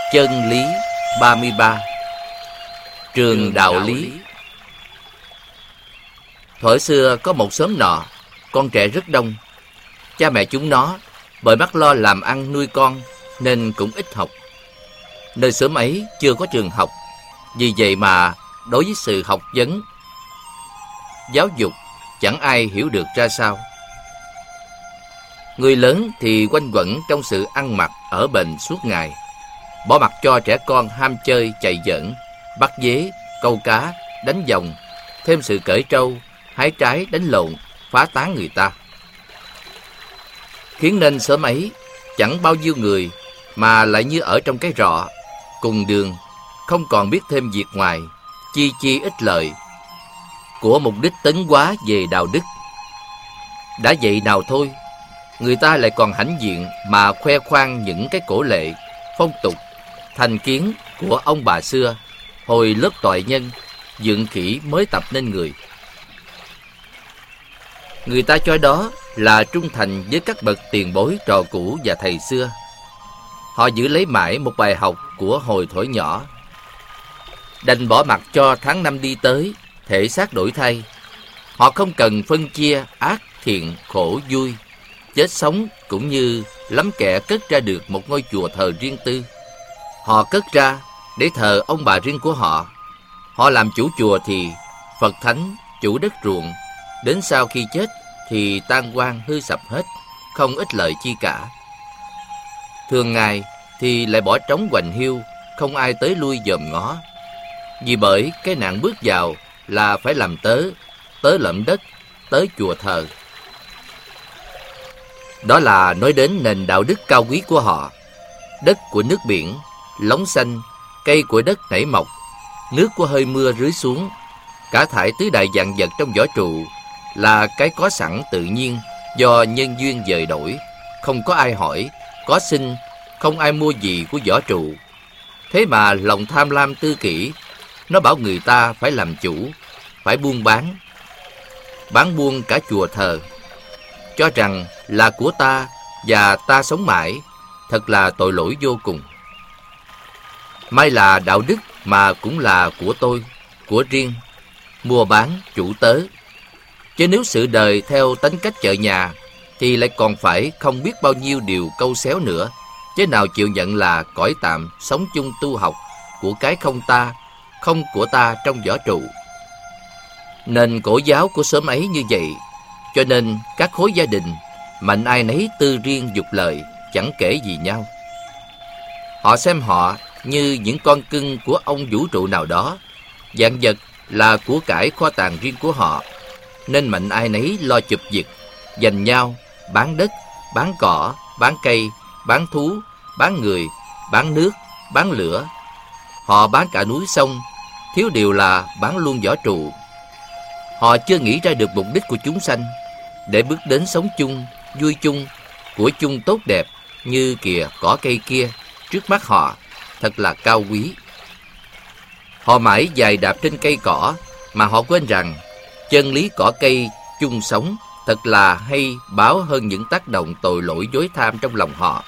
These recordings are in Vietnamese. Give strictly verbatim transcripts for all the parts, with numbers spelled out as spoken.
Chân lý ba mươi ba. Trường đạo lý. Thuở xưa có một xóm nọ, con trẻ rất đông. Cha mẹ chúng nó bởi mắc lo làm ăn nuôi con nên cũng ít học. Nơi xóm ấy chưa có trường học, vì vậy mà đối với sự học vấn, giáo dục chẳng ai hiểu được ra sao. Người lớn thì quanh quẩn trong sự ăn mặc ở bền suốt ngày, bỏ mặc cho trẻ con ham chơi chạy giỡn, bắt dế, câu cá, đánh vòng, thêm sự cởi trâu, hái trái, đánh lộn, phá tán người ta. Khiến nên xóm ấy chẳng bao nhiêu người mà lại như ở trong cái rọ, cùng đường, không còn biết thêm việc ngoài, chi chi ích lợi, của mục đích tấn hóa về đạo đức. Đã vậy nào thôi, người ta lại còn hãnh diện mà khoe khoang những cái cổ lệ, phong tục, thành kiến của ông bà xưa, hồi lớp toại nhân, dựng khỉ mới tập nên người. Người ta cho đó là trung thành với các bậc tiền bối trò cũ và thầy xưa. Họ giữ lấy mãi một bài học của hồi thuở nhỏ, đành bỏ mặc cho tháng năm đi tới, thể xác đổi thay. Họ không cần phân chia ác, thiện, khổ, vui, chết sống, cũng như lắm kẻ cất ra được một ngôi chùa thờ riêng tư. Họ cất ra để thờ ông bà riêng của họ. Họ làm chủ chùa thì Phật thánh, chủ đất ruộng, đến sau khi chết thì tan hoang hư sập hết, không ích lợi chi cả. Thường ngày thì lại bỏ trống hoành hiu, không ai tới lui dòm ngó. Vì bởi cái nạn bước vào là phải làm tớ, tớ lẫm đất, tới chùa thờ. Đó là nói đến nền đạo đức cao quý của họ. Đất của nước biển, lóng xanh, cây của đất nảy mọc, nước của hơi mưa rưới xuống, cả thải tứ đại vạn vật trong võ trụ là cái có sẵn tự nhiên do nhân duyên dời đổi, không có ai hỏi, có sinh, không ai mua gì của võ trụ. Thế mà lòng tham lam tư kỷ, nó bảo người ta phải làm chủ, phải buôn bán, bán buôn cả chùa thờ, cho rằng là của ta và ta sống mãi, thật là tội lỗi vô cùng. May là đạo đức mà cũng là của tôi, của riêng, mua bán, chủ tớ. Chứ nếu sự đời theo tính cách chợ nhà thì lại còn phải không biết bao nhiêu điều câu xéo nữa, chứ nào chịu nhận là cõi tạm sống chung tu học của cái không ta, không của ta trong võ trụ. Nên cổ giáo của xóm ấy như vậy, cho nên các khối gia đình mạnh ai nấy tư riêng dục lợi, chẳng kể gì nhau. Họ xem họ như những con cưng của ông vũ trụ nào đó, vạn vật là của cải kho tàng riêng của họ, nên mạnh ai nấy lo chụp giật, giành nhau, bán đất, bán cỏ, bán cây, bán thú, bán người, bán nước, bán lửa. Họ bán cả núi sông, thiếu điều là bán luôn võ trụ. Họ chưa nghĩ ra được mục đích của chúng sanh, để bước đến sống chung, vui chung, của chung tốt đẹp, như kìa cỏ cây kia trước mắt họ, thật là cao quý. Họ mãi dài đạp trên cây cỏ, mà họ quên rằng chân lý cỏ cây chung sống thật là hay báo hơn những tác động tội lỗi dối tham trong lòng họ.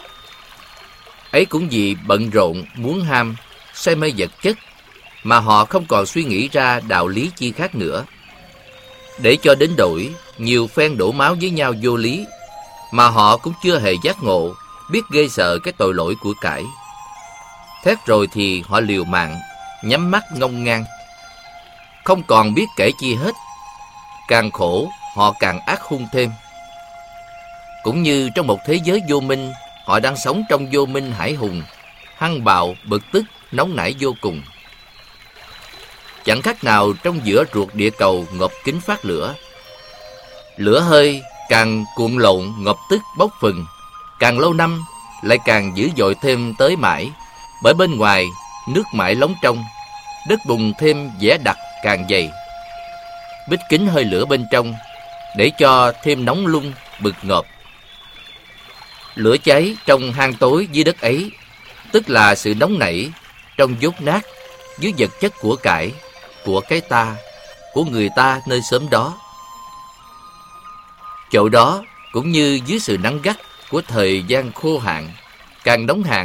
Ấy cũng vì bận rộn, muốn ham, say mê vật chất, mà họ không còn suy nghĩ ra đạo lý chi khác nữa. Để cho đến đổi, nhiều phen đổ máu với nhau vô lý, mà họ cũng chưa hề giác ngộ, biết ghê sợ cái tội lỗi của cải. Thét rồi thì họ liều mạng, nhắm mắt ngông ngang, không còn biết kể chi hết. Càng khổ, họ càng ác hung thêm. Cũng như trong một thế giới vô minh, họ đang sống trong vô minh hải hùng, hăng bạo, bực tức, nóng nảy vô cùng. Chẳng khác nào trong giữa ruột địa cầu ngộp kín phát lửa. Lửa hơi càng cuộn lộn, ngộp tức, bốc phừng, càng lâu năm lại càng dữ dội thêm tới mãi. Bởi bên ngoài nước mãi lóng trong, đất bùn thêm vẻ đặc càng dày, bít kín hơi lửa bên trong, để cho thêm nóng lung, bực ngộp. Lửa cháy trong hang tối dưới đất ấy, tức là sự nóng nảy trong dốt nát, dưới vật chất của cải, của cái ta, của người ta nơi xóm đó. Chỗ đó cũng như dưới sự nắng gắt của thời gian khô hạn, càng nóng hạn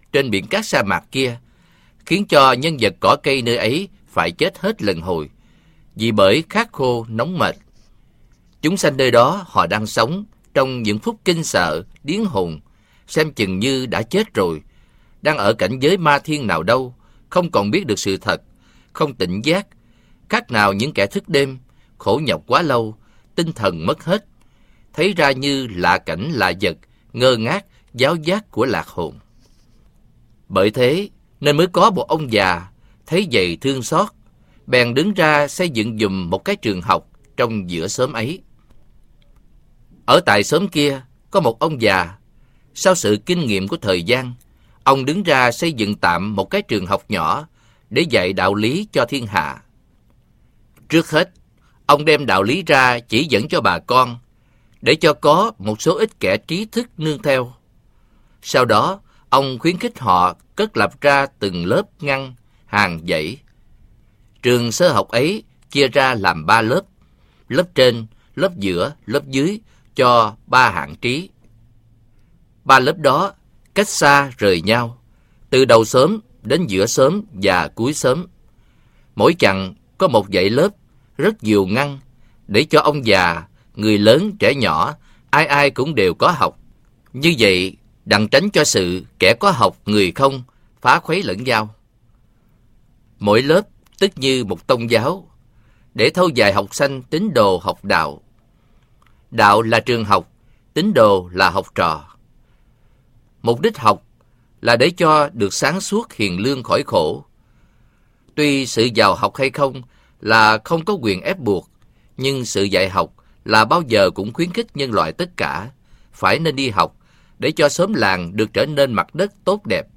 trên biển cát sa mạc kia, khiến cho nhân vật cỏ cây nơi ấy phải chết hết lần hồi, vì bởi khát khô nóng mệt. Chúng sanh nơi đó họ đang sống trong những phút kinh sợ, điếng hồn, xem chừng như đã chết rồi, đang ở cảnh giới ma thiên nào đâu, không còn biết được sự thật, không tỉnh giác, khác nào những kẻ thức đêm, khổ nhọc quá lâu, tinh thần mất hết, thấy ra như lạ cảnh lạ vật, ngơ ngác, giáo giác của lạc hồn. Bởi thế nên mới có một ông già thấy vậy thương xót, bèn đứng ra xây dựng giùm một cái trường học trong giữa xóm ấy. Ở tại xóm kia có một ông già, sau sự kinh nghiệm của thời gian, ông đứng ra xây dựng tạm một cái trường học nhỏ để dạy đạo lý cho thiên hạ. Trước hết, ông đem đạo lý ra chỉ dẫn cho bà con, để cho có một số ít kẻ trí thức nương theo. Sau đó, ông khuyến khích họ cất lập ra từng lớp ngăn, hàng dãy. Trường sơ học ấy chia ra làm ba lớp, lớp trên, lớp giữa, lớp dưới, cho ba hạng trí. Ba lớp đó cách xa rời nhau, từ đầu xóm đến giữa xóm và cuối xóm. Mỗi chặng có một dãy lớp, rất nhiều ngăn, để cho ông già, người lớn, trẻ nhỏ, ai ai cũng đều có học. Như vậy, đặng tránh cho sự kẻ có học người không phá khuấy lẫn nhau. Mỗi lớp tức như một tông giáo, để thâu dạy học sanh tín đồ học đạo. Đạo là trường học, tín đồ là học trò. Mục đích học là để cho được sáng suốt hiền lương khỏi khổ. Tuy sự giàu học hay không là không có quyền ép buộc, nhưng sự dạy học là bao giờ cũng khuyến khích nhân loại tất cả phải nên đi học, để cho xóm làng được trở nên mặt đất tốt đẹp.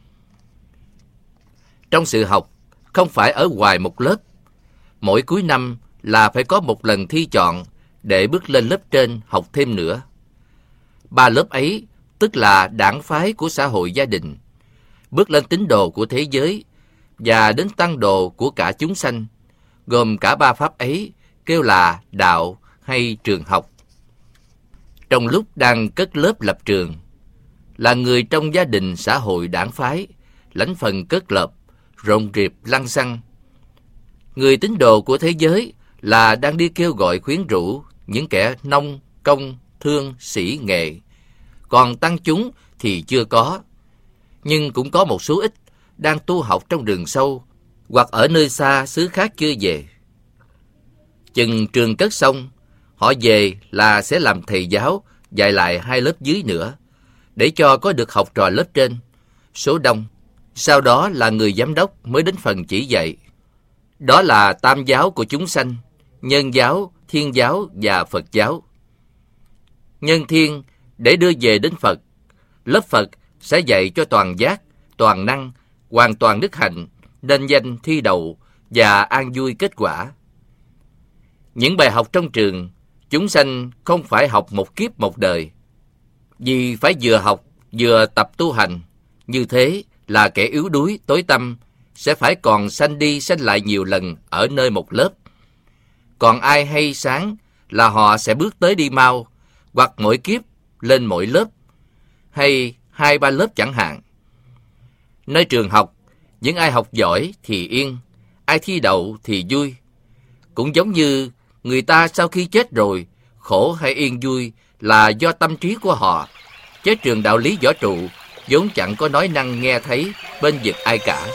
Trong sự học, không phải ở hoài một lớp. Mỗi cuối năm là phải có một lần thi chọn để bước lên lớp trên học thêm nữa. Ba lớp ấy tức là đảng phái của xã hội gia đình, bước lên tín đồ của thế giới và đến tăng đồ của cả chúng sanh, gồm cả ba pháp ấy kêu là đạo hay trường học. Trong lúc đang cất lớp lập trường, là người trong gia đình xã hội đảng phái lãnh phần cất lập, rộn rịp lăng xăng. Người tín đồ của thế giới là đang đi kêu gọi khuyến rũ những kẻ nông, công, thương, sĩ, nghệ. Còn tăng chúng thì chưa có, nhưng cũng có một số ít đang tu học trong rừng sâu hoặc ở nơi xa xứ khác chưa về. Chừng trường cất xong, họ về là sẽ làm thầy giáo dạy lại hai lớp dưới nữa, để cho có được học trò lớp trên, số đông. Sau đó là người giám đốc mới đến phần chỉ dạy. Đó là tam giáo của chúng sanh, nhân giáo, thiên giáo và Phật giáo. Nhân thiên để đưa về đến Phật, lớp Phật sẽ dạy cho toàn giác, toàn năng, hoàn toàn đức hạnh, nên danh thi đậu và an vui kết quả. Những bài học trong trường, chúng sanh không phải học một kiếp một đời, vì phải vừa học vừa tập tu hành. Như thế là kẻ yếu đuối tối tăm sẽ phải còn sanh đi sanh lại nhiều lần ở nơi một lớp. Còn ai hay sáng là họ sẽ bước tới đi mau, hoặc mỗi kiếp lên mỗi lớp, hay hai ba lớp chẳng hạn. Nơi trường học, những ai học giỏi thì yên, ai thi đậu thì vui. Cũng giống như người ta sau khi chết rồi, khổ hay yên vui là do tâm trí của họ, chứ trường đạo lý võ trụ vốn chẳng có nói năng nghe thấy bên vực ai cả.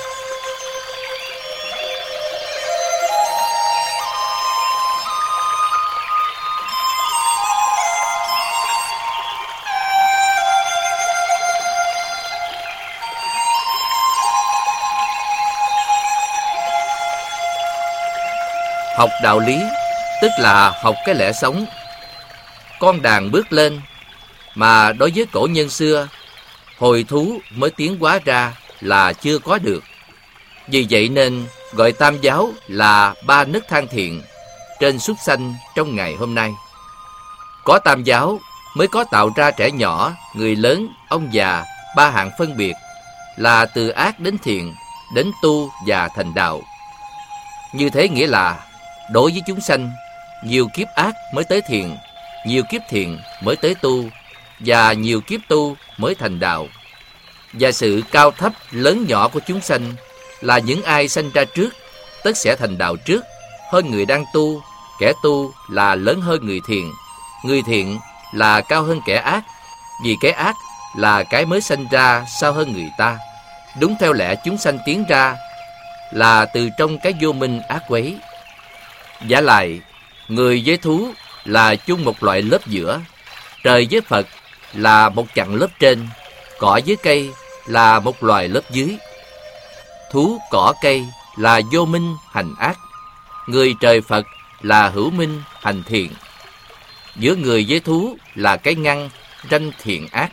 Học đạo lý tức là học cái lẽ sống. Con đàn bước lên, mà đối với cổ nhân xưa, hồi thú mới tiến hóa ra là chưa có được. Vì vậy nên gọi tam giáo là ba nấc thang thiện trên súc sanh trong ngày hôm nay. Có tam giáo mới có tạo ra trẻ nhỏ, người lớn, ông già, ba hạng phân biệt, là từ ác đến thiện, đến tu và thành đạo. Như thế nghĩa là đối với chúng sanh, nhiều kiếp ác mới tới thiện, nhiều kiếp thiện mới tới tu, và nhiều kiếp tu mới thành đạo. và sự cao thấp lớn nhỏ của chúng sanh là những ai sanh ra trước, tất sẽ thành đạo trước, hơn người đang tu. Kẻ tu là lớn hơn người thiện, người thiện là cao hơn kẻ ác, vì kẻ ác là cái mới sanh ra sau hơn người ta. Đúng theo lẽ chúng sanh tiến ra là từ trong cái vô minh ác quấy. Vả lại, người với thú là chung một loại lớp giữa, trời với Phật là một chặng lớp trên, cỏ với cây là một loài lớp dưới. Thú, cỏ, cây là vô minh hành ác, người trời Phật là hữu minh hành thiện. Giữa người với thú là cái ngăn ranh thiện ác.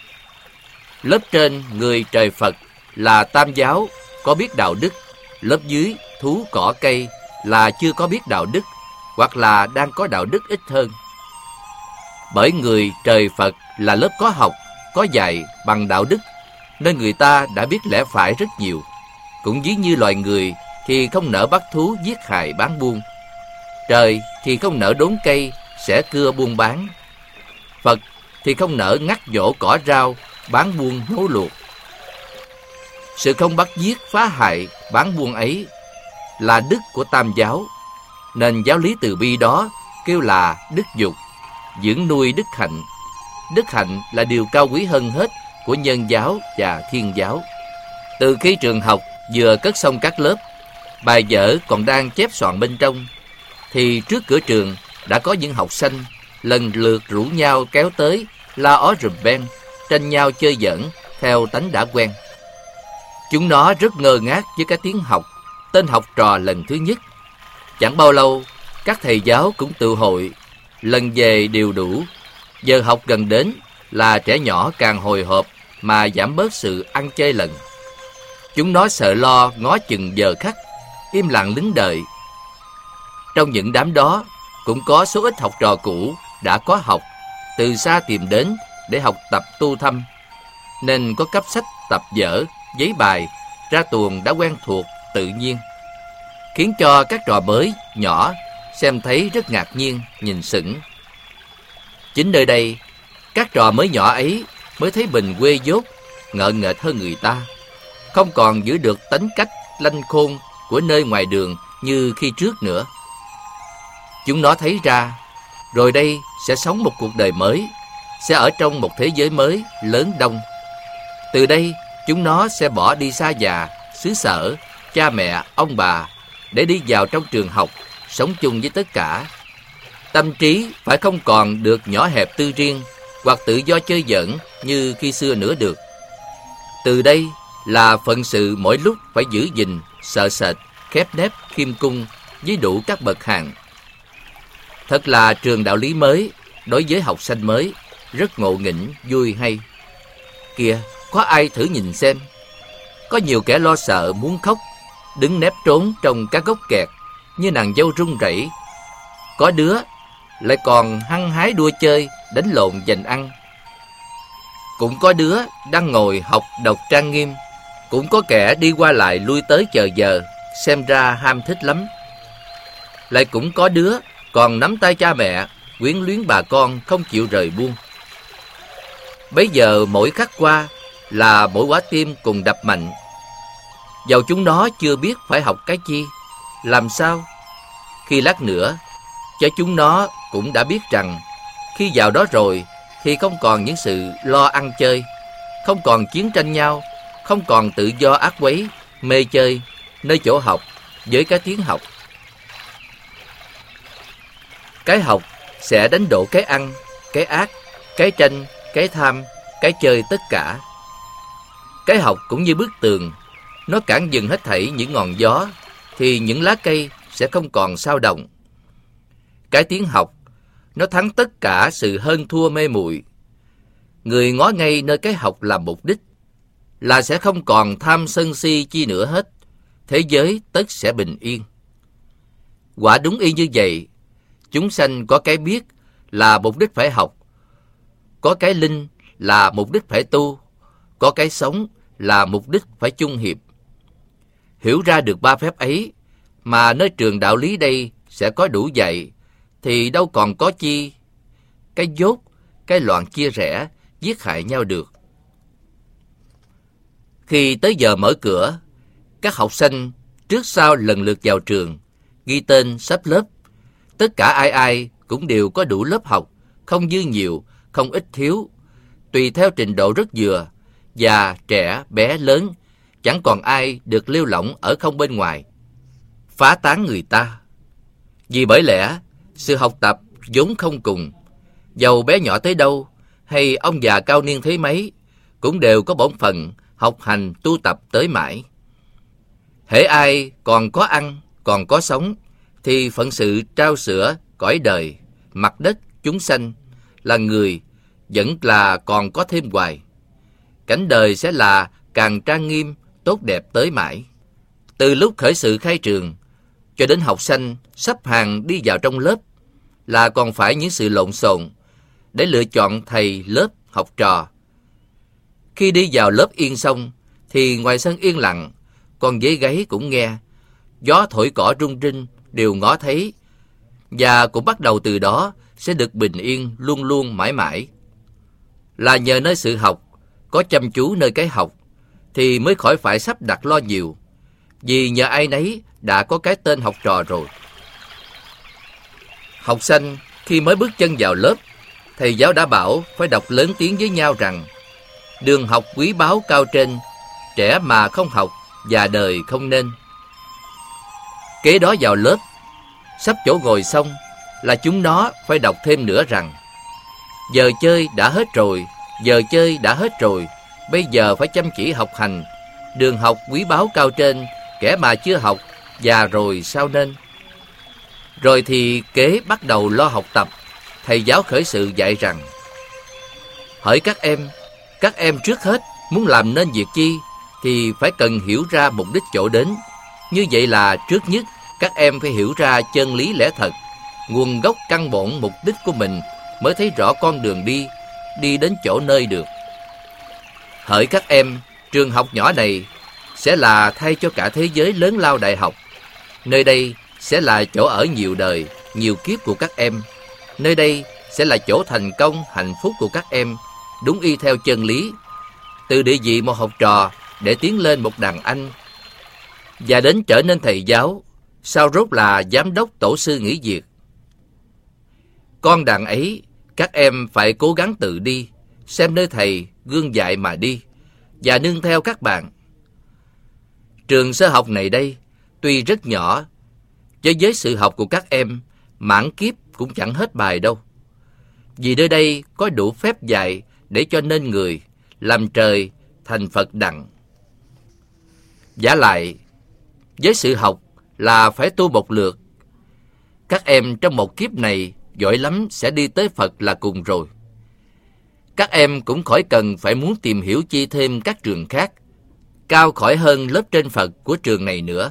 Lớp trên người trời Phật là tam giáo, có biết đạo đức. Lớp dưới thú, cỏ, cây là chưa có biết đạo đức, hoặc là đang có đạo đức ít hơn. Bởi người trời Phật là lớp có học, có dạy bằng đạo đức, nên người ta đã biết lẽ phải rất nhiều. Cũng ví như loài người thì không nỡ bắt thú giết hại bán buôn, trời thì không nỡ đốn cây xẻ cưa buôn bán, Phật thì không nỡ ngắt nhổ cỏ rau bán buôn nấu luộc. Sự không bắt giết phá hại bán buôn ấy là đức của tam giáo, nên giáo lý từ bi đó kêu là đức dục, dưỡng nuôi đức hạnh. Đức hạnh là điều cao quý hơn hết của nhân giáo và thiên giáo. Từ khi trường học vừa cất xong các lớp, bài vở còn đang chép soạn bên trong, thì trước cửa trường đã có những học sinh lần lượt rủ nhau kéo tới, la ó rùm beng, tranh nhau chơi giỡn theo tánh đã quen. Chúng nó rất ngơ ngác với cái tiếng học, tên học trò lần thứ nhất. Chẳng bao lâu, các thầy giáo cũng tự hội, lần về đều đủ. Giờ học gần đến là trẻ nhỏ càng hồi hộp mà giảm bớt sự ăn chơi lần. Chúng nó sợ lo ngó chừng giờ khắc, im lặng đứng đợi. Trong những đám đó cũng có số ít học trò cũ đã có học, từ xa tìm đến để học tập tu thâm, nên có cấp sách, tập vở, giấy bài ra tuồng đã quen thuộc tự nhiên, khiến cho các trò mới nhỏ xem thấy rất ngạc nhiên, nhìn sững. Chính nơi đây, các trò mới nhỏ ấy mới thấy mình quê dốt, ngợ nghệch hơn người ta, không còn giữ được tính cách lanh khôn của nơi ngoài đường như khi trước nữa. Chúng nó thấy ra, rồi đây sẽ sống một cuộc đời mới, sẽ ở trong một thế giới mới lớn đông. Từ đây, chúng nó sẽ bỏ đi xa nhà, xứ sở, cha mẹ, ông bà, để đi vào trong trường học, sống chung với tất cả. Tâm trí phải không còn được nhỏ hẹp tư riêng hoặc tự do chơi giỡn như khi xưa nữa được. Từ đây là phận sự mỗi lúc phải giữ gìn, sợ sệt, khép nép, khiêm cung với đủ các bậc hạng. Thật là trường đạo lý mới đối với học sinh mới, rất ngộ nghĩnh, vui hay. Kìa, có ai thử nhìn xem. Có nhiều kẻ lo sợ muốn khóc, đứng nép trốn trong các gốc kẹt như nàng dâu run rẩy. Có đứa lại còn hăng hái đua chơi, đánh lộn giành ăn. Cũng có đứa đang ngồi học đọc trang nghiêm. Cũng có kẻ đi qua lại lui tới chờ giờ, xem ra ham thích lắm. Lại cũng có đứa còn nắm tay cha mẹ, quyến luyến bà con không chịu rời buông. Bấy giờ mỗi khắc qua là mỗi quả tim cùng đập mạnh. Dầu chúng nó chưa biết phải học cái chi, làm sao, khi lát nữa cho chúng nó cũng đã biết rằng khi vào đó rồi thì không còn những sự lo ăn chơi, không còn chiến tranh nhau, không còn tự do ác quấy, mê chơi nơi chỗ học với cái tiếng học. Cái học sẽ đánh đổ cái ăn, cái ác, cái tranh, cái tham, cái chơi tất cả. Cái học cũng như bức tường, nó cản dừng hết thảy những ngọn gió, thì những lá cây sẽ không còn sao động. Cái tiếng học, nó thắng tất cả sự hơn thua mê muội. Người ngó ngay nơi cái học làm mục đích, là sẽ không còn tham sân si chi nữa hết. Thế giới tất sẽ bình yên. Quả đúng y như vậy, chúng sanh có cái biết là mục đích phải học, có cái linh là mục đích phải tu, có cái sống là mục đích phải chung hiệp. Hiểu ra được ba phép ấy, mà nơi trường đạo lý đây sẽ có đủ dạy, thì đâu còn có chi cái dốt, cái loạn chia rẽ, giết hại nhau được. Khi tới giờ mở cửa, các học sinh trước sau lần lượt vào trường, ghi tên sắp lớp. Tất cả ai ai cũng đều có đủ lớp học, không dư nhiều, không ít thiếu, tùy theo trình độ rất vừa, già, trẻ, bé, lớn, chẳng còn ai được lêu lỏng ở không bên ngoài, phá tán người ta. Vì bởi lẽ, sự học tập vốn không cùng, dầu bé nhỏ tới đâu, hay ông già cao niên thế mấy, cũng đều có bổn phận học hành tu tập tới mãi. Hễ ai còn có ăn, còn có sống, thì phận sự trao sữa, cõi đời, mặt đất, chúng sanh, là người, vẫn là còn có thêm hoài. Cảnh đời sẽ là càng trang nghiêm, tốt đẹp tới mãi. Từ lúc khởi sự khai trường, cho đến học sinh sắp hàng đi vào trong lớp, là còn phải những sự lộn xộn để lựa chọn thầy, lớp, học trò. Khi đi vào lớp yên xong, thì ngoài sân yên lặng, con dế gáy cũng nghe, gió thổi cỏ rung rinh đều ngó thấy, và cũng bắt đầu từ đó sẽ được bình yên luôn luôn mãi mãi. Là nhờ nơi sự học, có chăm chú nơi cái học, thì mới khỏi phải sắp đặt lo nhiều, vì nhờ ai nấy đã có cái tên học trò rồi. Học sinh khi mới bước chân vào lớp, thầy giáo đã bảo phải đọc lớn tiếng với nhau rằng: đường học quý báu cao trên, trẻ mà không học, già đời không nên. Kế đó vào lớp, sắp chỗ ngồi xong, là chúng nó phải đọc thêm nữa rằng: giờ chơi đã hết rồi, giờ chơi đã hết rồi, bây giờ phải chăm chỉ học hành, đường học quý báu cao trên, kẻ mà chưa học, già rồi sao nên. Rồi thì kế bắt đầu lo học tập, thầy giáo khởi sự dạy rằng: hỡi các em, các em trước hết muốn làm nên việc chi, thì phải cần hiểu ra mục đích chỗ đến. Như vậy là trước nhất, các em phải hiểu ra chân lý lẽ thật, nguồn gốc căn bổn mục đích của mình, mới thấy rõ con đường đi, đi đến chỗ nơi được. Hỡi các em, trường học nhỏ này sẽ là thay cho cả thế giới lớn lao đại học. Nơi đây sẽ là chỗ ở nhiều đời, nhiều kiếp của các em. Nơi đây sẽ là chỗ thành công, hạnh phúc của các em, đúng y theo chân lý. Từ địa vị một học trò để tiến lên một đàn anh, và đến trở nên thầy giáo, sau rốt là giám đốc tổ sư nghỉ việc. Con đàn ấy, các em phải cố gắng tự đi, xem nơi thầy gương dạy mà đi, và nương theo các bạn. Trường sơ học này đây, tuy rất nhỏ, chứ với sự học của các em, mãn kiếp cũng chẳng hết bài đâu. Vì nơi đây có đủ phép dạy để cho nên người, làm trời, thành Phật đặng. Vả lại, với sự học là phải tu một lượt. Các em trong một kiếp này giỏi lắm sẽ đi tới Phật là cùng rồi. Các em cũng khỏi cần phải muốn tìm hiểu chi thêm các trường khác, cao khỏi hơn lớp trên Phật của trường này nữa.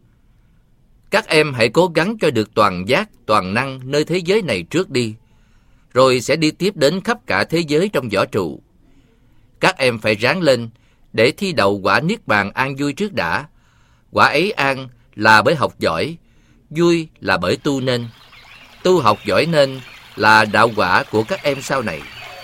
Các em hãy cố gắng cho được toàn giác, toàn năng nơi thế giới này trước đi, rồi sẽ đi tiếp đến khắp cả thế giới trong võ trụ. Các em phải ráng lên để thi đậu quả niết bàn an vui trước đã. Quả ấy an là bởi học giỏi, vui là bởi tu nên. Tu học giỏi nên là đạo quả của các em sau này.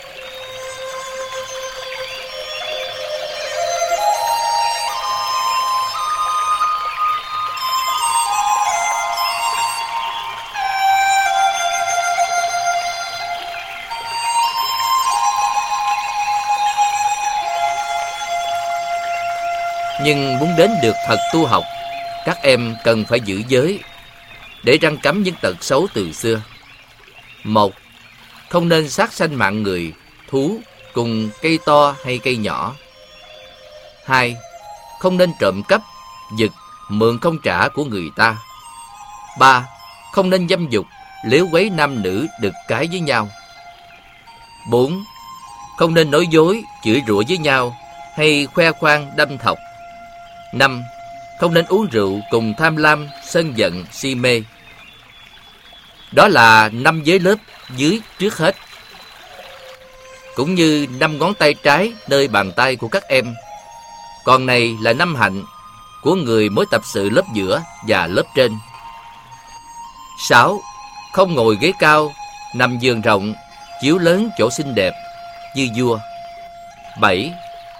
Nhưng muốn đến được thật tu học, các em cần phải giữ giới, để răng cấm những tật xấu từ xưa. Một, không nên sát sanh mạng người, thú, cùng cây to hay cây nhỏ. Hai, không nên trộm cắp, giật, mượn không trả của người ta. Ba, không nên dâm dục, lếu quấy nam nữ đực cái với nhau. Bốn, không nên nói dối, chửi rủa với nhau, hay khoe khoang đâm thọc. Năm, không nên uống rượu cùng tham lam, sân giận, si mê. Đó là năm giới lớp dưới trước hết, cũng như năm ngón tay trái nơi bàn tay của các em. Còn này là năm hạnh của người mới tập sự lớp giữa và lớp trên. Sáu, không ngồi ghế cao, nằm giường rộng, chiếu lớn chỗ xinh đẹp như vua. Bảy,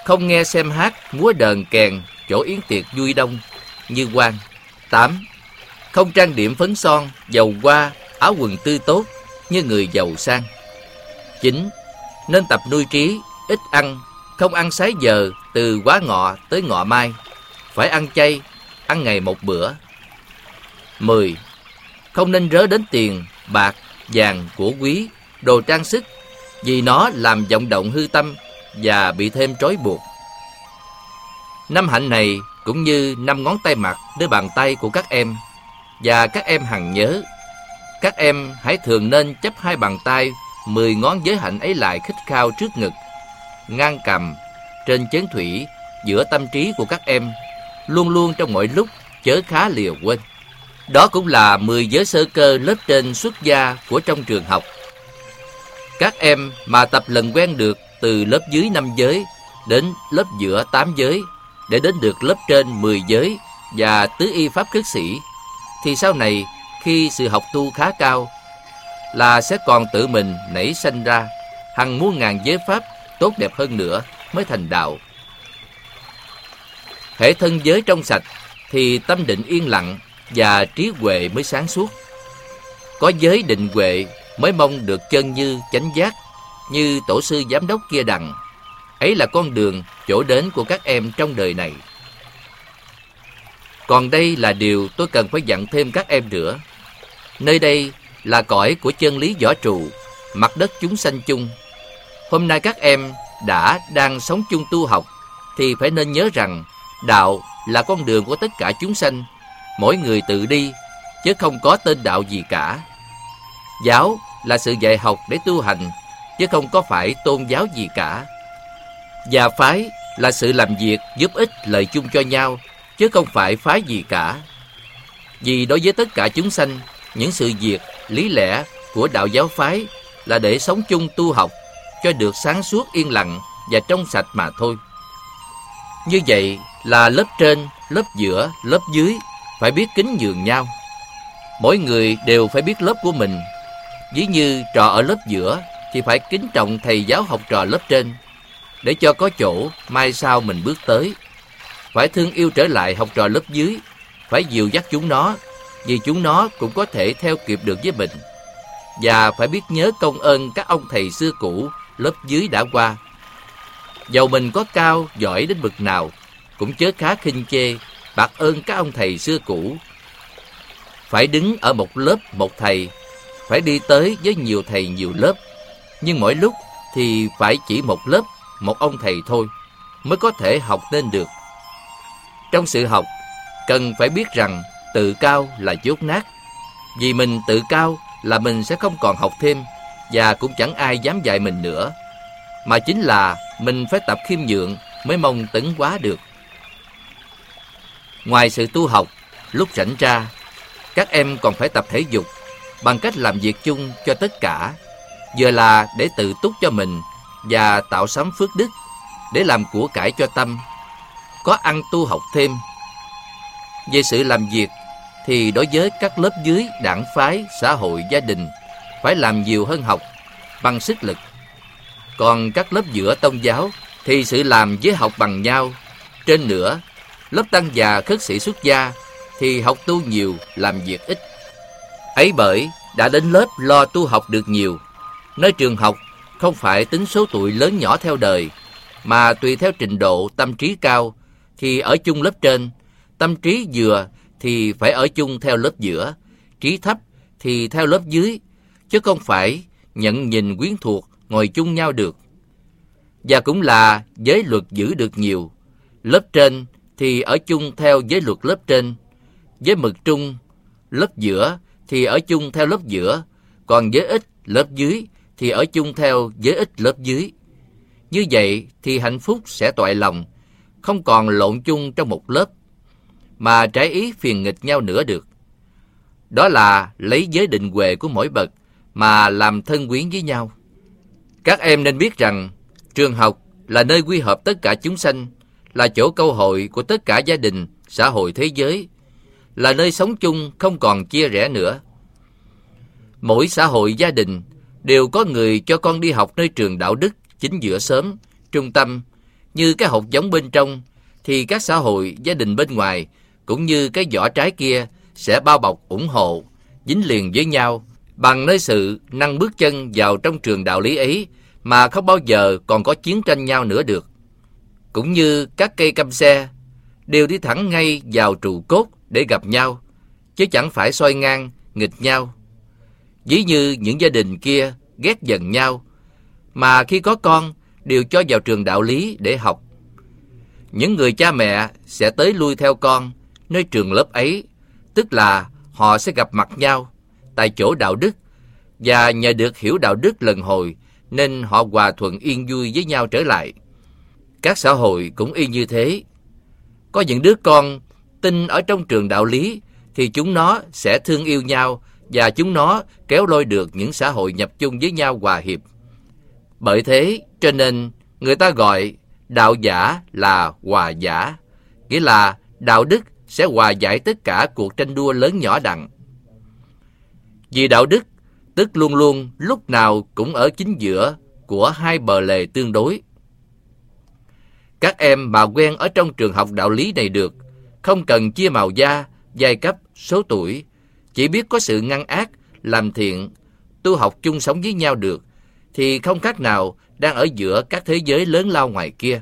không nghe xem hát, múa đờn kèn chỗ yến tiệc vui đông như quan. Tám. Không trang điểm phấn son, dầu hoa, áo quần tươi tốt như người giàu sang. Chín. Nên tập nuôi trí, ít ăn, không ăn sái giờ từ quá ngọ tới ngọ mai, phải ăn chay, ăn ngày một bữa. Mười. Không nên rớ đến tiền, bạc, vàng, của quý, đồ trang sức, vì nó làm vọng động hư tâm và bị thêm trói buộc. Năm hạnh này cũng như năm ngón tay mặt nơi bàn tay của các em, và các em hằng nhớ, các em hãy thường nên chấp hai bàn tay mười ngón giới hạnh ấy lại khít khao trước ngực, ngang cằm, trên chén thủy, giữa tâm trí của các em, luôn luôn trong mọi lúc, chớ khá lìa quên. Đó cũng là mười giới sơ cơ lớp trên xuất gia của trong trường học. Các em mà tập lần quen được từ lớp dưới năm giới đến lớp giữa tám giới, để đến được lớp trên mười giới và tứ y pháp khất sĩ, thì sau này khi sự học tu khá cao là sẽ còn tự mình nảy sanh ra hằng muôn ngàn giới pháp tốt đẹp hơn nữa mới thành đạo. Hễ thân giới trong sạch thì tâm định yên lặng và trí huệ mới sáng suốt. Có giới định huệ mới mong được chân như chánh giác, như tổ sư giám đốc kia đặng. Ấy là con đường chỗ đến của các em trong đời này. Còn đây là điều tôi cần phải dặn thêm các em nữa. Nơi đây là cõi của chân lý võ trụ, mặt đất chúng sanh chung. Hôm nay các em đã đang sống chung tu học thì phải nên nhớ rằng đạo là con đường của tất cả chúng sanh, mỗi người tự đi, chứ không có tên đạo gì cả. Giáo là sự dạy học để tu hành, chứ không có phải tôn giáo gì cả. Và phái là sự làm việc giúp ích lợi chung cho nhau, chứ không phải phái gì cả. Vì đối với tất cả chúng sanh, những sự việc, lý lẽ của đạo giáo phái là để sống chung tu học cho được sáng suốt yên lặng và trong sạch mà thôi. Như vậy là lớp trên, lớp giữa, lớp dưới phải biết kính nhường nhau. Mỗi người đều phải biết lớp của mình. Ví như trò ở lớp giữa thì phải kính trọng thầy giáo học trò lớp trên, để cho có chỗ mai sau mình bước tới. Phải thương yêu trở lại học trò lớp dưới, phải dìu dắt chúng nó, vì chúng nó cũng có thể theo kịp được với mình. Và phải biết nhớ công ơn các ông thầy xưa cũ lớp dưới đã qua. Dầu mình có cao, giỏi đến bậc nào, cũng chớ khá khinh chê, bạc ơn các ông thầy xưa cũ. Phải đứng ở một lớp một thầy, phải đi tới với nhiều thầy nhiều lớp, nhưng mỗi lúc thì phải chỉ một lớp, một ông thầy thôi, mới có thể học nên được. Trong sự học, cần phải biết rằng tự cao là dốt nát. Vì mình tự cao là mình sẽ không còn học thêm, và cũng chẳng ai dám dạy mình nữa. Mà chính là mình phải tập khiêm nhượng mới mong tấn hóa được. Ngoài sự tu học, lúc rảnh ra, các em còn phải tập thể dục bằng cách làm việc chung cho tất cả, vừa là để tự túc cho mình và tạo sắm phước đức, để làm của cải cho tâm, có ăn tu học thêm. Về sự làm việc thì đối với các lớp dưới đảng phái, xã hội, gia đình phải làm nhiều hơn học bằng sức lực. Còn các lớp giữa tôn giáo thì sự làm với học bằng nhau. Trên nữa, lớp tăng già khất sĩ xuất gia thì học tu nhiều, làm việc ít. Ấy bởi đã đến lớp lo tu học được nhiều. Nơi trường học không phải tính số tuổi lớn nhỏ theo đời, mà tùy theo trình độ tâm trí cao thì ở chung lớp trên, tâm trí vừa thì phải ở chung theo lớp giữa, trí thấp thì theo lớp dưới, chứ không phải nhận nhìn quyến thuộc ngồi chung nhau được. Và cũng là giới luật giữ được nhiều. Lớp trên thì ở chung theo giới luật lớp trên, giới mực trung lớp giữa thì ở chung theo lớp giữa, còn giới ít lớp dưới thì ở chung theo giới ít lớp dưới. Như vậy thì hạnh phúc sẽ toại lòng, không còn lộn chung trong một lớp, mà trái ý phiền nghịch nhau nữa được. Đó là lấy giới định huệ của mỗi bậc mà làm thân quyến với nhau. Các em nên biết rằng trường học là nơi quy hợp tất cả chúng sanh, là chỗ câu hội của tất cả gia đình, xã hội thế giới, là nơi sống chung không còn chia rẽ nữa. Mỗi xã hội gia đình đều có người cho con đi học nơi trường đạo đức chính giữa xóm, trung tâm, Như cái hột giống bên trong, thì các xã hội, gia đình bên ngoài, cũng như cái vỏ trái kia sẽ bao bọc, ủng hộ, dính liền với nhau bằng nơi sự năng bước chân vào trong trường đạo lý ấy mà không bao giờ còn có chiến tranh nhau nữa được. Cũng như các cây căm xe đều đi thẳng ngay vào trụ cốt để gặp nhau, chứ chẳng phải xoay ngang, nghịch nhau. Ví như những gia đình kia ghét dần nhau, mà khi có con đều cho vào trường đạo lý để học. Những người cha mẹ sẽ tới lui theo con nơi trường lớp ấy, tức là họ sẽ gặp mặt nhau tại chỗ đạo đức, và nhờ được hiểu đạo đức lần hồi nên họ hòa thuận yên vui với nhau trở lại. Các xã hội cũng y như thế. Có những đứa con tin ở trong trường đạo lý thì chúng nó sẽ thương yêu nhau, và chúng nó kéo lôi được những xã hội nhập chung với nhau hòa hiệp. Bởi thế cho nên người ta gọi đạo giả là hòa giả, nghĩa là đạo đức sẽ hòa giải tất cả cuộc tranh đua lớn nhỏ đặng. Vì đạo đức tức luôn luôn lúc nào cũng ở chính giữa của hai bờ lề tương đối. Các em mà quen ở trong trường học đạo lý này được, không cần chia màu da, giai cấp, số tuổi, chỉ biết có sự ngăn ác, làm thiện, tu học chung sống với nhau được, thì không khác nào đang ở giữa các thế giới lớn lao ngoài kia.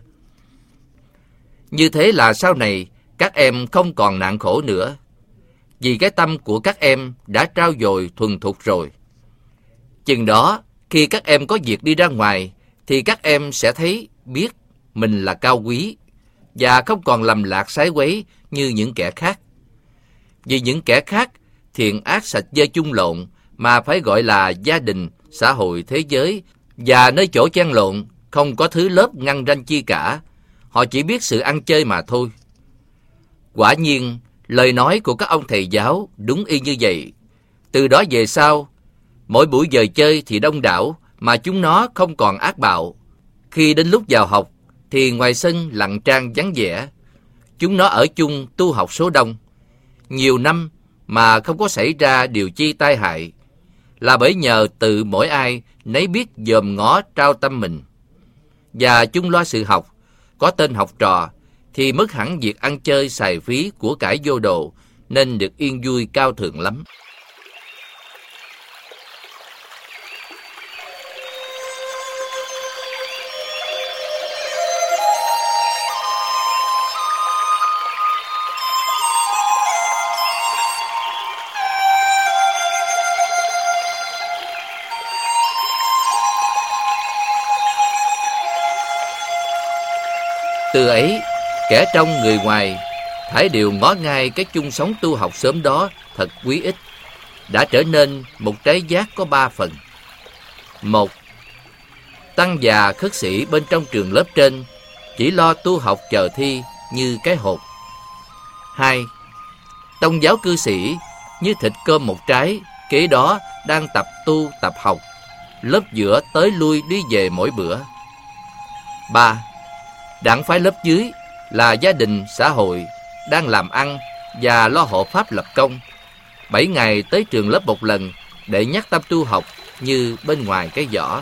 Như thế là sau này các em không còn nạn khổ nữa, vì cái tâm của các em đã trau dồi thuần thục rồi. Chừng đó, khi các em có việc đi ra ngoài, thì các em sẽ thấy, biết mình là cao quý, và không còn lầm lạc sái quấy như những kẻ khác. Vì những kẻ khác, thiện ác sạch dơ chung lộn, mà phải gọi là gia đình, xã hội, thế giới, và nơi chỗ chan lộn, không có thứ lớp ngăn ranh chi cả. Họ chỉ biết sự ăn chơi mà thôi. Quả nhiên, lời nói của các ông thầy giáo đúng y như vậy. Từ đó về sau, mỗi buổi giờ chơi thì đông đảo, mà chúng nó không còn ác bạo. Khi đến lúc vào học, thì ngoài sân lặng trang vắng vẻ. Chúng nó ở chung tu học số đông. Nhiều năm mà không có xảy ra điều chi tai hại, là bởi nhờ tự mỗi ai nấy biết dòm ngó trao tâm mình. Và chung lo sự học, có tên học trò, thì mất hẳn việc ăn chơi xài phí của cải vô độ, nên được yên vui cao thượng lắm. Từ ấy, kẻ trong người ngoài, thảy đều ngó ngay cái chung sống tu học sớm đó thật quý ích, đã trở nên một trái giác có ba phần. Một, tăng già khất sĩ bên trong trường lớp trên chỉ lo tu học chờ thi như cái hột. Hai, tông giáo cư sĩ như thịt cơm một trái, kế đó đang tập tu tập học, lớp giữa tới lui đi về mỗi bữa. Ba, đặng phái lớp dưới là gia đình, xã hội đang làm ăn và lo hộ pháp lập công, bảy ngày tới trường lớp một lần để nhắc tâm tu học như bên ngoài cái vỏ.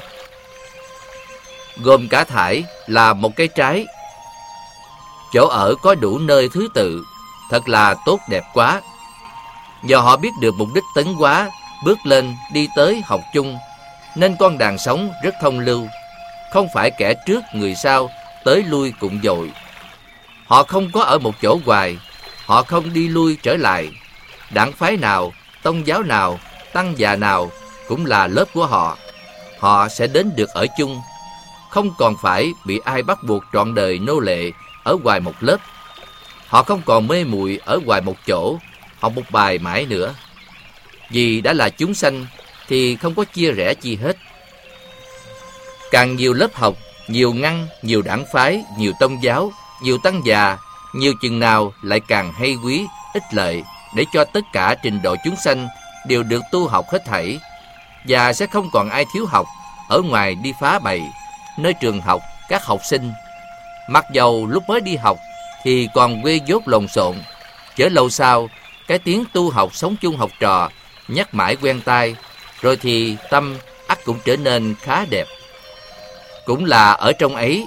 Gồm cả thải là một cái trái. Chỗ ở có đủ nơi thứ tự, thật là tốt đẹp quá. Nhờ họ biết được mục đích tấn hóa, bước lên đi tới học chung, nên con đàn sống rất thông lưu, không phải kẻ trước người sau tới lui cùng dội. Họ không có ở một chỗ hoài, họ không đi lui trở lại. Đảng phái nào, tông giáo nào, tăng già nào cũng là lớp của họ. Họ sẽ đến được ở chung, không còn phải bị ai bắt buộc trọn đời nô lệ ở ngoài một lớp. Họ không còn mê muội ở ngoài một chỗ, học một bài mãi nữa. Vì đã là chúng sanh thì không có chia rẽ chi hết. Càng nhiều lớp học, nhiều ngăn, nhiều đảng phái, nhiều tông giáo, nhiều tăng già, nhiều chừng nào lại càng hay quý, ích lợi, để cho tất cả trình độ chúng sanh đều được tu học hết thảy, và sẽ không còn ai thiếu học ở ngoài đi phá bày nơi trường học các học sinh. Mặc dầu lúc mới đi học thì còn quê dốt lộn xộn, chớ lâu sau cái tiếng tu học sống chung học trò nhắc mãi quen tai, rồi thì tâm ắt cũng trở nên khá đẹp. Cũng là ở trong ấy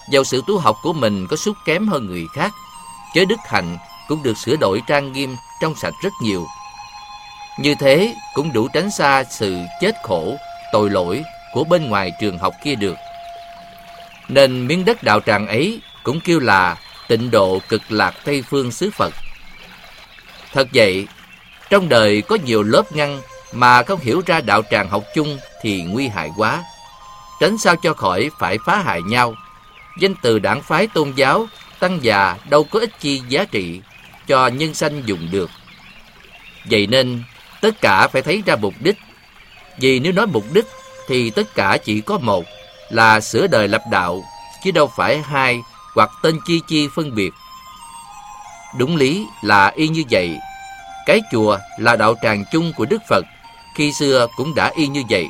dầu sự tu học của mình có sút kém hơn người khác, chớ đức hạnh cũng được sửa đổi trang nghiêm, trong sạch rất nhiều. Như thế cũng đủ tránh xa sự chết khổ, tội lỗi của bên ngoài trường học kia được. Nên miếng đất đạo tràng ấy cũng kêu là tịnh độ cực lạc Tây Phương xứ Phật. Thật vậy, trong đời có nhiều lớp ngăn mà không hiểu ra đạo tràng học chung thì nguy hại quá. Tránh sao cho khỏi phải phá hại nhau. Danh từ đảng phái tôn giáo, tăng già đâu có ích chi giá trị cho nhân sanh dùng được. Vậy nên tất cả phải thấy ra mục đích. Vì nếu nói mục đích thì tất cả chỉ có một, là sửa đời lập đạo, chứ đâu phải hai hoặc tên chi chi phân biệt. Đúng lý là y như vậy. Cái chùa là đạo tràng chung của Đức Phật, khi xưa cũng đã y như vậy.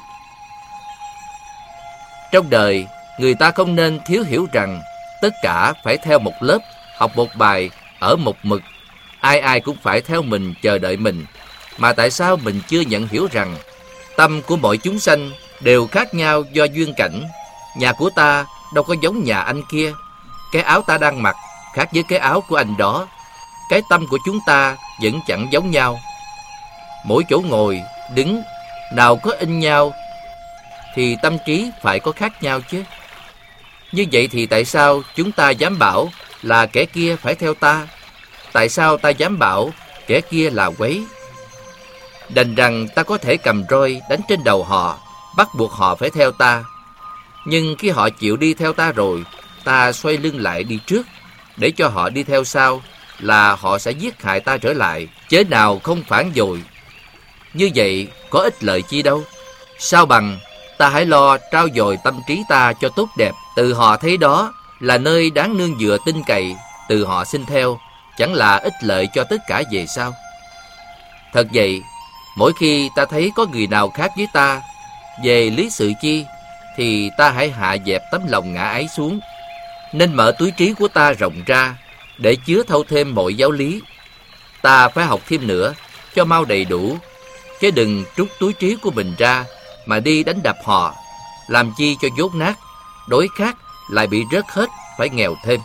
Trong đời, người ta không nên thiếu hiểu rằng tất cả phải theo một lớp, học một bài, ở một mực. Ai ai cũng phải theo mình, chờ đợi mình. Mà tại sao mình chưa nhận hiểu rằng tâm của mọi chúng sanh đều khác nhau do duyên cảnh. Nhà của ta đâu có giống nhà anh kia. Cái áo ta đang mặc khác với cái áo của anh đó. Cái tâm của chúng ta vẫn chẳng giống nhau. Mỗi chỗ ngồi, đứng, nào có in nhau, thì tâm trí phải có khác nhau chứ. Như vậy thì tại sao chúng ta dám bảo là kẻ kia phải theo ta? Tại sao ta dám bảo kẻ kia là quấy? Đành rằng ta có thể cầm roi đánh trên đầu họ, bắt buộc họ phải theo ta. Nhưng khi họ chịu đi theo ta rồi, ta xoay lưng lại đi trước, để cho họ đi theo sau, là họ sẽ giết hại ta trở lại, chớ nào không phản dội. Như vậy có ích lợi chi đâu. Sao bằng ta hãy lo trau dồi tâm trí ta cho tốt đẹp. Từ họ thấy đó là nơi đáng nương dựa tin cậy, từ họ xin theo, chẳng là ích lợi cho tất cả về sau. Thật vậy, mỗi khi ta thấy có người nào khác với ta về lý sự chi, thì ta hãy hạ dẹp tấm lòng ngã ấy xuống, nên mở túi trí của ta rộng ra để chứa thâu thêm mọi giáo lý. Ta phải học thêm nữa cho mau đầy đủ, chứ đừng trút túi trí của mình ra mà đi đánh đập họ, làm chi cho dốt nát, đối khác lại bị rớt hết, phải nghèo thêm.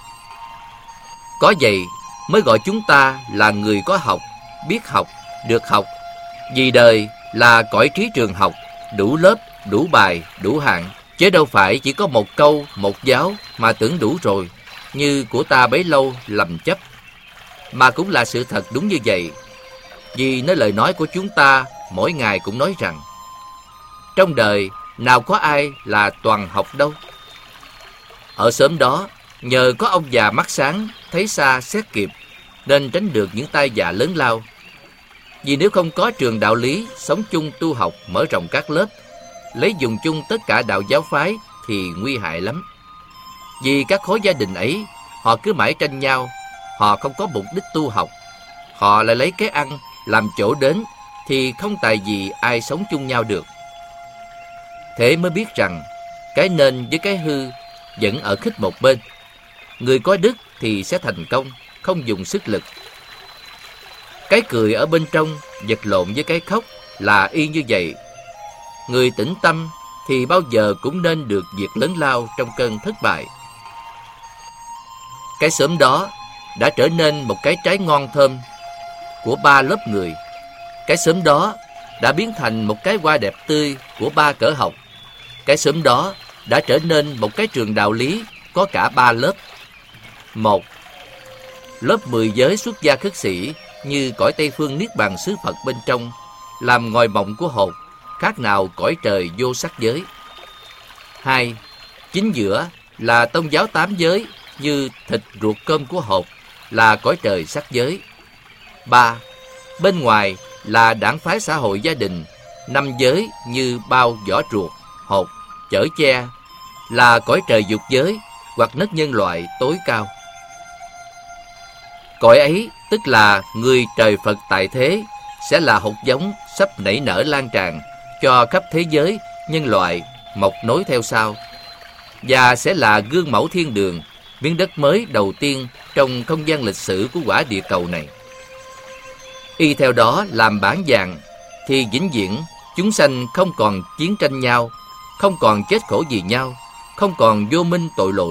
Có vậy mới gọi chúng ta là người có học, biết học, được học. Vì đời là cõi trí trường học, đủ lớp, đủ bài, đủ hạng, chứ đâu phải chỉ có một câu, một giáo mà tưởng đủ rồi, như của ta bấy lâu lầm chấp. Mà cũng là sự thật đúng như vậy. Vì nơi lời nói của chúng ta mỗi ngày cũng nói rằng trong đời nào có ai là toàn học đâu. Ở xóm đó, nhờ có ông già mắt sáng, thấy xa xét kịp, nên tránh được những tai vạ lớn lao. Vì nếu không có trường đạo lý, sống chung tu học, mở rộng các lớp, lấy dùng chung tất cả đạo giáo phái, thì nguy hại lắm. Vì các khối gia đình ấy, họ cứ mãi tranh nhau, họ không có mục đích tu học, họ lại lấy cái ăn làm chỗ đến, thì không tài gì ai sống chung nhau được. Thế mới biết rằng cái nên với cái hư vẫn ở khích một bên. Người có đức thì sẽ thành công, không dùng sức lực. Cái cười ở bên trong vật lộn với cái khóc là y như vậy. Người tĩnh tâm thì bao giờ cũng nên được việc lớn lao trong cơn thất bại. Cái xóm đó đã trở nên một cái trái ngon thơm của ba lớp người. Cái xóm đó đã biến thành một cái hoa đẹp tươi của ba cỡ học. Cái xóm đó đã trở nên một cái trường đạo lý có cả ba lớp. Một, lớp mười giới xuất gia khất sĩ như cõi Tây Phương Niết Bàn xứ Phật bên trong, làm ngòi mộng của hồn, khác nào cõi trời vô sắc giới. Hai, chính giữa là tôn giáo tám giới như thịt ruột cơm của hồn, là cõi trời sắc giới. Ba, bên ngoài là đảng phái xã hội gia đình, năm giới như bao vỏ ruột, hột, chở che, là cõi trời dục giới hoặc nấc nhân loại tối cao. Cõi ấy tức là người trời Phật tại thế, sẽ là hột giống sắp nảy nở lan tràn cho khắp thế giới nhân loại mọc nối theo sau, và sẽ là gương mẫu thiên đường, miếng đất mới đầu tiên trong không gian lịch sử của quả địa cầu này. Y theo đó làm bản vàng, thì vĩnh viễn chúng sanh không còn chiến tranh nhau, không còn chết khổ vì nhau, không còn vô minh tội lỗi,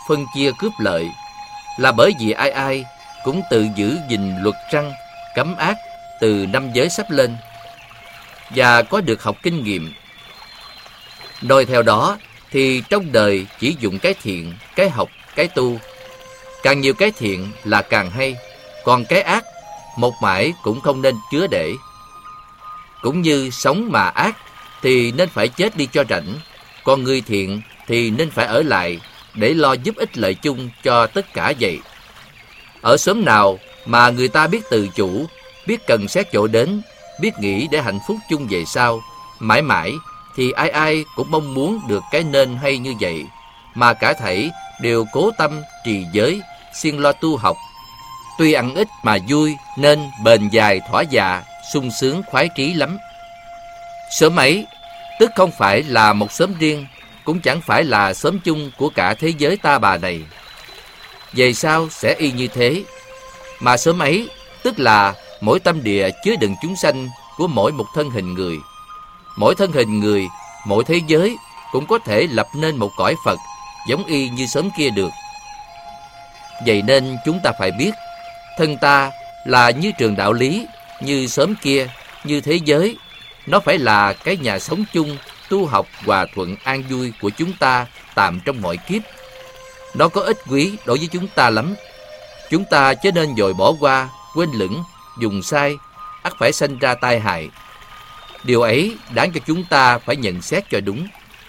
phân chia cướp lợi, là bởi vì ai ai cũng tự giữ gìn luật răn, cấm ác từ năm giới sắp lên, và có được học kinh nghiệm. Nói theo đó thì trong đời chỉ dùng cái thiện, cái học, cái tu. Càng nhiều cái thiện là càng hay, còn cái ác một mãi cũng không nên chứa để. Cũng như sống mà ác thì nên phải chết đi cho rảnh, còn người thiện thì nên phải ở lại để lo giúp ích lợi chung cho tất cả vậy. Ở xóm nào mà người ta biết tự chủ, biết cần xét chỗ đến, biết nghĩ để hạnh phúc chung về sau, mãi mãi, thì ai ai cũng mong muốn được cái nên hay như vậy, mà cả thảy đều cố tâm trì giới, siêng lo tu học. Tuy ăn ít mà vui, nên bền dài thỏa dạ, sung sướng khoái trí lắm. Xóm ấy, tức không phải là một xóm riêng, cũng chẳng phải là xóm chung của cả thế giới ta bà này. Về sau sẽ y như thế, mà xóm ấy, tức là mỗi tâm địa chứa đựng chúng sanh của mỗi một thân hình người. Mỗi thân hình người, mỗi thế giới cũng có thể lập nên một cõi Phật giống y như xóm kia được. Vậy nên chúng ta phải biết, thân ta là như trường đạo lý, như xóm kia, như thế giới. Nó phải là cái nhà sống chung, tu học hòa thuận an vui của chúng ta tạm trong mọi kiếp. Nó có ích quý đối với chúng ta lắm. Chúng ta chớ nên vội bỏ qua, quên lửng, dùng sai, ắt phải sanh ra tai hại. Điều ấy đáng cho chúng ta phải nhận xét cho đúng.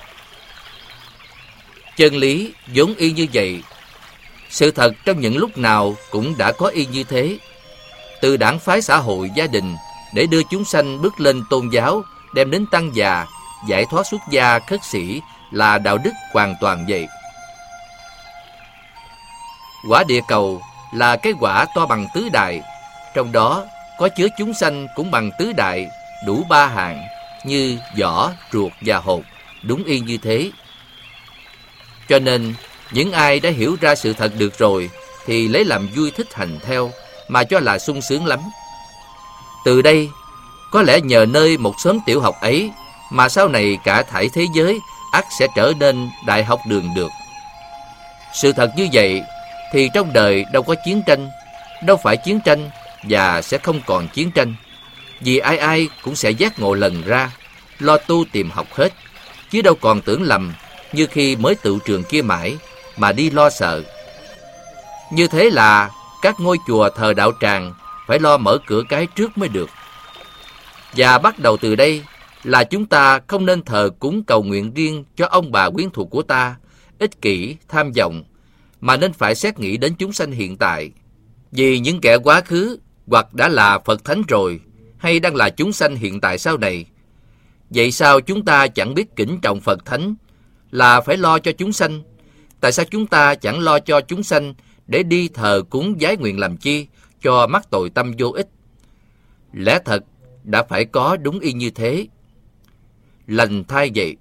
Chân lý vốn y như vậy. Sự thật trong những lúc nào cũng đã có y như thế. Từ đảng phái xã hội gia đình để đưa chúng sanh bước lên tôn giáo, đem đến tăng già, giải thoát xuất gia khất sĩ là đạo đức hoàn toàn vậy. Quả địa cầu là cái quả to bằng tứ đại, trong đó có chứa chúng sanh cũng bằng tứ đại, đủ ba hạng như vỏ, ruột và hột, đúng y như thế. Cho nên những ai đã hiểu ra sự thật được rồi thì lấy làm vui thích hành theo, mà cho là sung sướng lắm. Từ đây, có lẽ nhờ nơi một xóm tiểu học ấy mà sau này cả thảy thế giới ắt sẽ trở nên đại học đường được. Sự thật như vậy thì trong đời đâu có chiến tranh, đâu phải chiến tranh và sẽ không còn chiến tranh, vì ai ai cũng sẽ giác ngộ lần ra, lo tu tìm học hết, chứ đâu còn tưởng lầm như khi mới tự trường kia mãi mà đi lo sợ. Như thế là các ngôi chùa thờ đạo tràng phải lo mở cửa cái trước mới được. Và bắt đầu từ đây là chúng ta không nên thờ cúng cầu nguyện riêng cho ông bà quyến thuộc của ta, ích kỷ, tham vọng, mà nên phải xét nghĩ đến chúng sanh hiện tại. Vì những kẻ quá khứ hoặc đã là Phật Thánh rồi, hay đang là chúng sanh hiện tại sau này. Vậy sao chúng ta chẳng biết kính trọng Phật Thánh là phải lo cho chúng sanh? Tại sao chúng ta chẳng lo cho chúng sanh để đi thờ cúng vái nguyện làm chi cho mắc tội tâm vô ích? Lẽ thật đã phải có đúng y như thế. Lành thay vậy.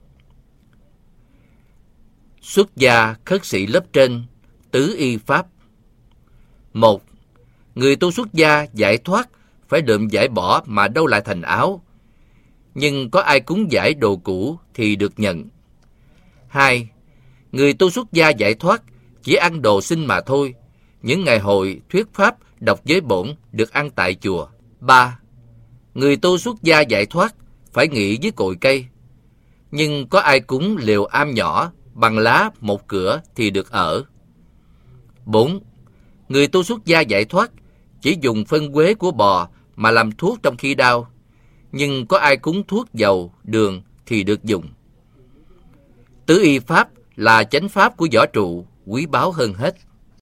Xuất gia khất sĩ lớp trên, tứ y pháp. Một, người tu xuất gia giải thoát phải đượm giải bỏ mà đâu lại thành áo. Nhưng có ai cúng giải đồ cũ thì được nhận. Hai, người tu xuất gia giải thoát chỉ ăn đồ xin mà thôi. Những ngày hội, thuyết pháp, đọc giới bổn được ăn tại chùa. Ba, người tu xuất gia giải thoát phải nghỉ dưới cội cây. Nhưng có ai cúng lều am nhỏ, bằng lá một cửa thì được ở. Bốn, người tu xuất gia giải thoát chỉ dùng phân quế của bò mà làm thuốc trong khi đau. Nhưng có ai cúng thuốc dầu, đường thì được dùng. Tứ y pháp là chánh pháp của võ trụ, quý báu hơn hết.